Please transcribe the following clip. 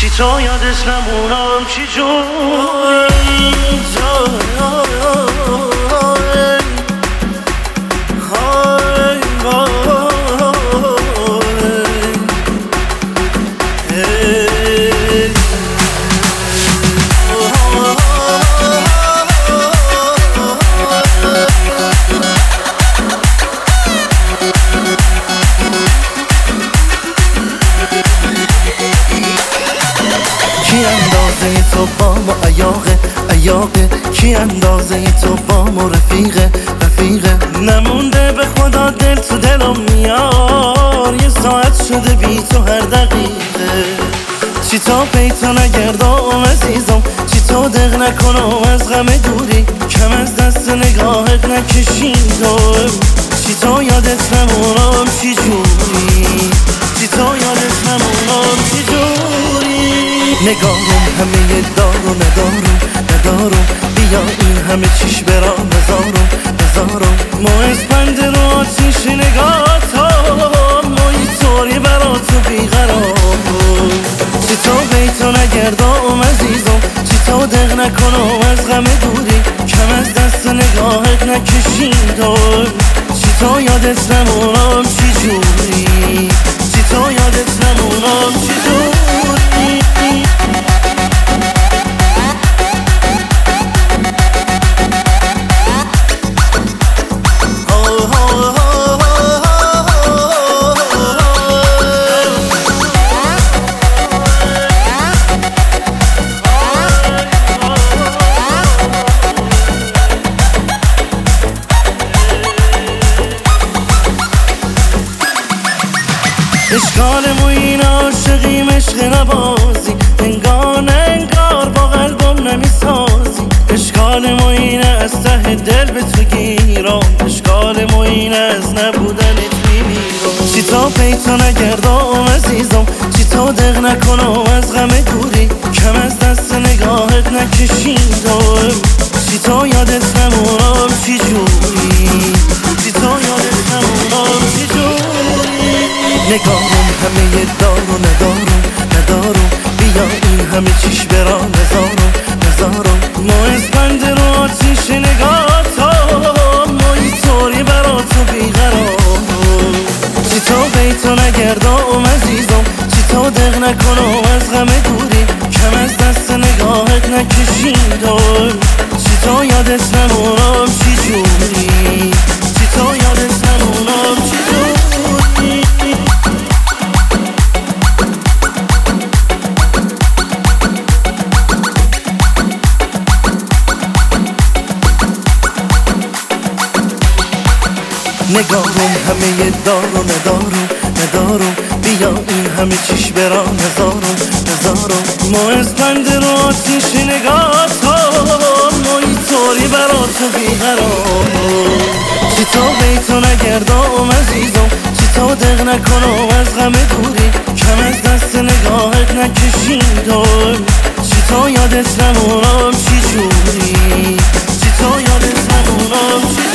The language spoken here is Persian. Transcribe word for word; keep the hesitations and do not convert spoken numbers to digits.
چی تا یادت نمونم چی جون کی اندازه تو با ما ایاقه ایاقه کی اندازه تو با ما رفیقه رفیقه نمونده به خدا دل تو دلم میار یه ساعت شده بی تو هر دقیقه چی تا پیتا نگردم عزیزم چی تا دق نکنم از غم دوری کم از دست نگاهت نکشیدم چی تا یادت نمونم چی جوری چی تا یادت نمونم چی جوری نگاهم همه دارو ندارم ندارم بیا این همه چیش برا نزارم نزارم ما اسپند رو آتیش نگاه تا ما اینطوری برا تو بیقرارم چی تا بیتو نگردم عزیزم چی تا دق نکنم از غم دوری کم از دست نگاهت نکشیدم چی تا یادت نمونم چی جوری چی تا یادت نمونم چی جوری اشکال مو این عاشقیم عشق نبازی انگار نه انگار با قلبم نمیسازی اشکال مو اینه از ته دل به تو گیرم اشکال مو اینه از نبودنت میمیرم چی تا پیتا نگردم عزیزم چی تا دق نکنم از غم دوری کم از دست نگاهت نکشیدم چی تا یادت نمونم چی جوری چی تا یادت نمونم چی جوری نگاهم همه دارو ندارم ندارم بیا این همه چیش برا نزارم نزارم ما اسپند رو آتیش نگاه تا ما اینطوری برا تو بیقرارم چی تا بیتو نگردم عزیزم چی تا دق نکنم از غم دوری کم از دست نگاهت نکشیدم چی تا یادت نمونم چی جوری چی تا یادت نمونم چی جوری نگاهم همه دارو ندارم ندارم بیا این همه چیش برا نزارم نزارم ما اسپند رو آتیش نگاه تا ما اینطوری برا تو بیقرارم چی تا بیتو نگردم عزیزم چی تا دق نکنم از غم دوری کم از دست نگاهت نکشیدم چی تا یادت نمونم چی جوری چی تا یادت نمونم چی